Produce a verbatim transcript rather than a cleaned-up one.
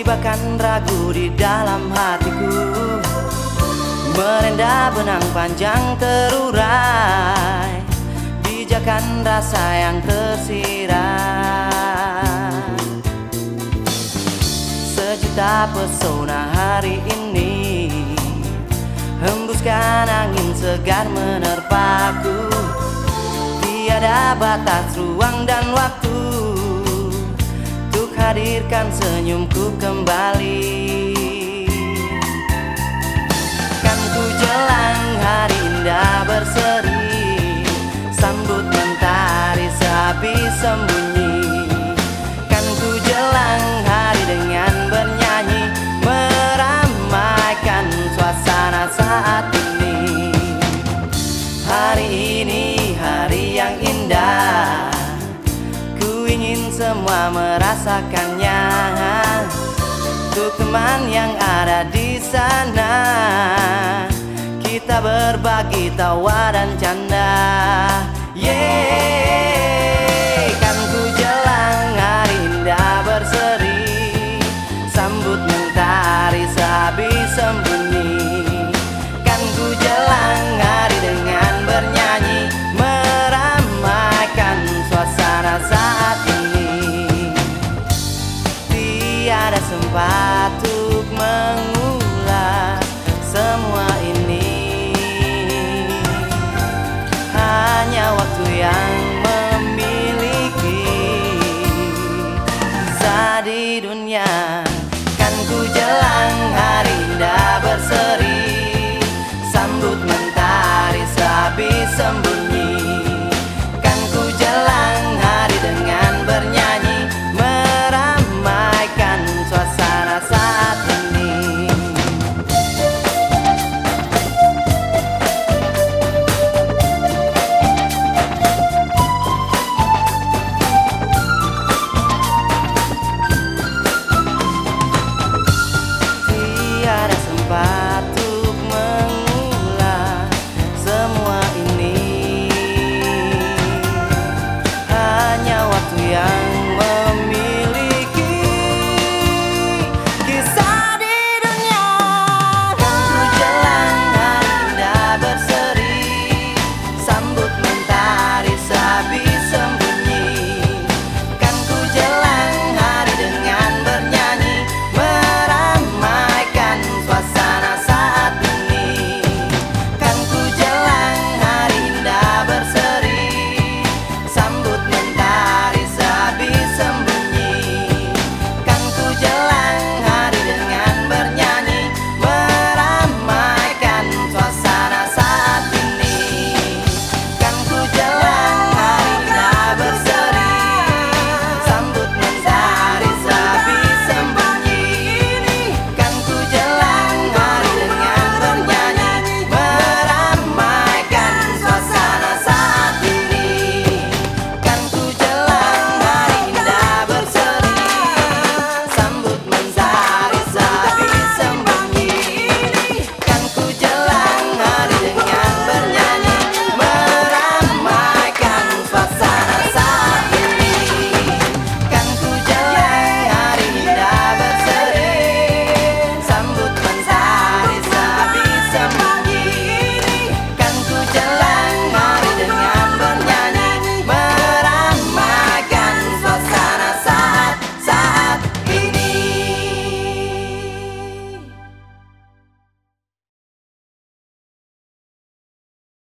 Jebakan ragu di dalam hatiku, merenda benang panjang terurai, pijakan rasa yang tersirat. Sejuta pesona hari ini, hembuskan angin segar menerpaku. Tiada batas ruang dan waktu untuk hadirkan senyumku kembali. Kan ku jelang hari indah berseri, sambut mentari sehabis sembunyi. Kan ku jelang hari dengan bernyanyi, meramaikan suasana saat ini. Hari ini hari yang indah, ku ingin semua merasakannya. Untuk teman yang ada di sana, kita berbagi tawa dan canda. Yeay, kan ku jelang hari indah berseri, sambut mentari sehabis sembunyi. Kan ku jelang hari dengan bernyanyi, meramaikan suasana saat ini. Tiada sempat untuk mengulas semua ini, hanya waktu yang memiliki sisa di dunia. Kan ku jelang hari